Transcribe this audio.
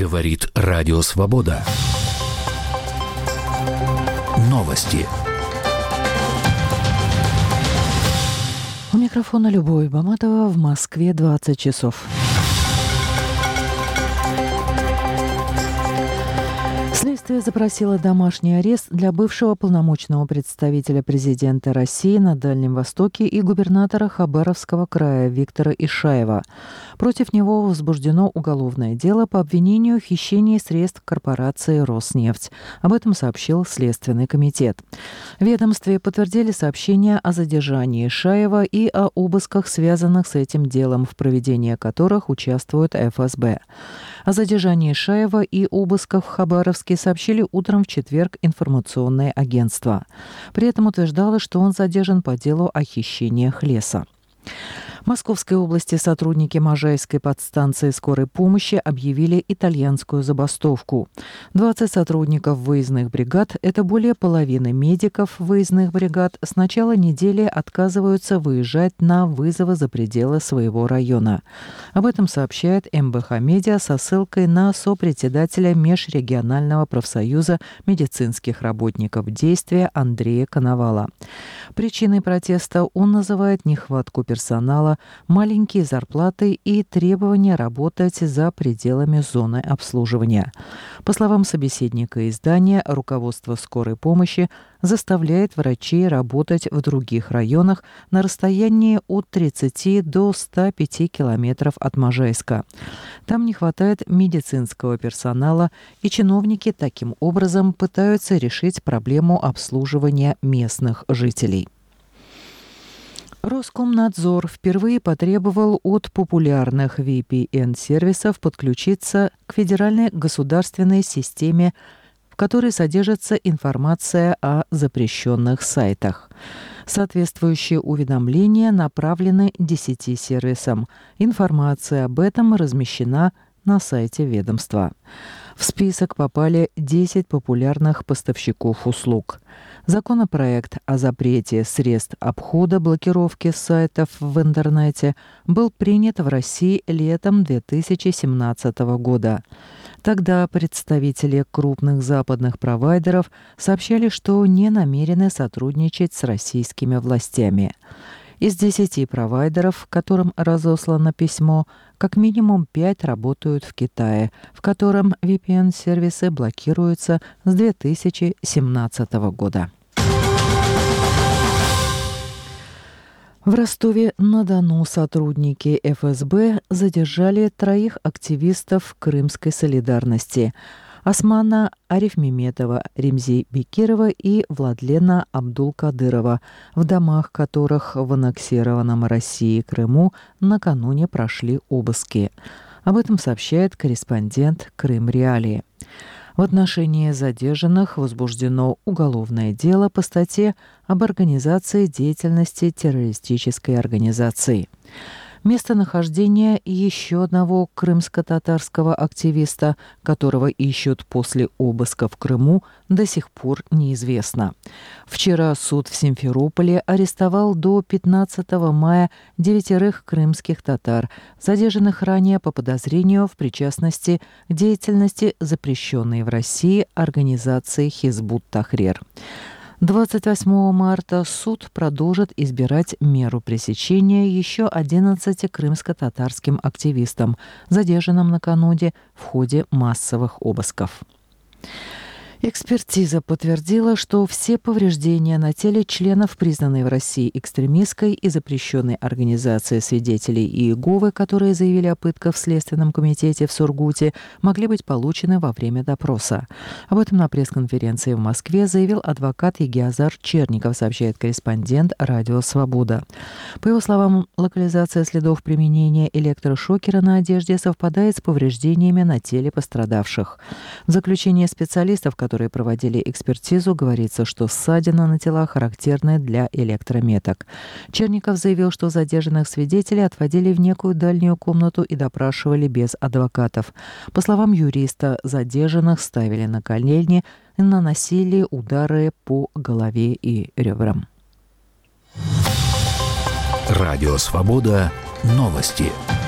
Говорит Радио Свобода. Новости. У микрофона Любовь Баматова, в Москве 20 часов. Следствие запросило домашний арест для бывшего полномочного представителя президента России на Дальнем Востоке и губернатора Хабаровского края Виктора Ишаева. Против него возбуждено уголовное дело по обвинению в хищении средств корпорации «Роснефть». Об этом сообщил Следственный комитет. В ведомстве подтвердили сообщения о задержании Ишаева и о обысках, связанных с этим делом, в проведении которых участвует ФСБ. О задержании Ишаева и обысках в Хабаровске сообщили утром в четверг информационное агентство. При этом утверждалось, что он задержан по делу о хищениях леса. В Московской области сотрудники Можайской подстанции скорой помощи объявили итальянскую забастовку. 20 сотрудников выездных бригад, это более половины медиков выездных бригад, с начала недели отказываются выезжать на вызовы за пределы своего района. Об этом сообщает МБХ Медиа со ссылкой на сопредседателя Межрегионального профсоюза медицинских работников действия Андрея Коновала. Причиной протеста он называет нехватку персонала, маленькие зарплаты и требования работать за пределами зоны обслуживания. По словам собеседника издания, руководство скорой помощи заставляет врачей работать в других районах на расстоянии от 30 до 105 километров от Можайска. Там не хватает медицинского персонала, и чиновники таким образом пытаются решить проблему обслуживания местных жителей. Роскомнадзор впервые потребовал от популярных VPN-сервисов подключиться к федеральной государственной системе, в которой содержится информация о запрещенных сайтах. Соответствующие уведомления направлены 10 сервисам. Информация об этом размещена на сайте ведомства. В список попали 10 популярных поставщиков услуг. Законопроект о запрете средств обхода блокировки сайтов в интернете был принят в России летом 2017 года. Тогда представители крупных западных провайдеров сообщали, что не намерены сотрудничать с российскими властями. Из 10 провайдеров, которым разослано письмо, как минимум 5 работают в Китае, в котором VPN-сервисы блокируются с 2017 года. В Ростове-на-Дону сотрудники ФСБ задержали 3 активистов Крымской солидарности – Османа Арифмеметова, Ремзи Бекирова и Владлена Абдулкадырова, в домах которых в аннексированном Россией Крыму накануне прошли обыски. Об этом сообщает корреспондент Крым-Реалии. В отношении задержанных возбуждено уголовное дело по статье об организации деятельности террористической организации. Местонахождение еще одного крымско-татарского активиста, которого ищут после обыска в Крыму, до сих пор неизвестно. Вчера суд в Симферополе арестовал до 15 мая 9 крымских татар, задержанных ранее по подозрению в причастности к деятельности запрещенной в России организации «Хизбут-Тахрир». 28 марта суд продолжит избирать меру пресечения еще 11 крымско-татарским активистам, задержанным накануне в ходе массовых обысков. Экспертиза подтвердила, что все повреждения на теле членов признанной в России экстремистской и запрещенной организации свидетелей Иеговы, которые заявили о пытках в Следственном комитете в Сургуте, могли быть получены во время допроса. Об этом на пресс-конференции в Москве заявил адвокат Егиазар Черников, сообщает корреспондент «Радио Свобода». По его словам, локализация следов применения электрошокера на одежде совпадает с повреждениями на теле пострадавших. В заключении специалистов, которые проводили экспертизу, говорится, что ссадина на телах характерны для электрометок. Черников заявил, что задержанных свидетелей отводили в некую дальнюю комнату и допрашивали без адвокатов. По словам юриста, задержанных ставили на колени и наносили удары по голове и ребрам. Радио Свобода. Новости.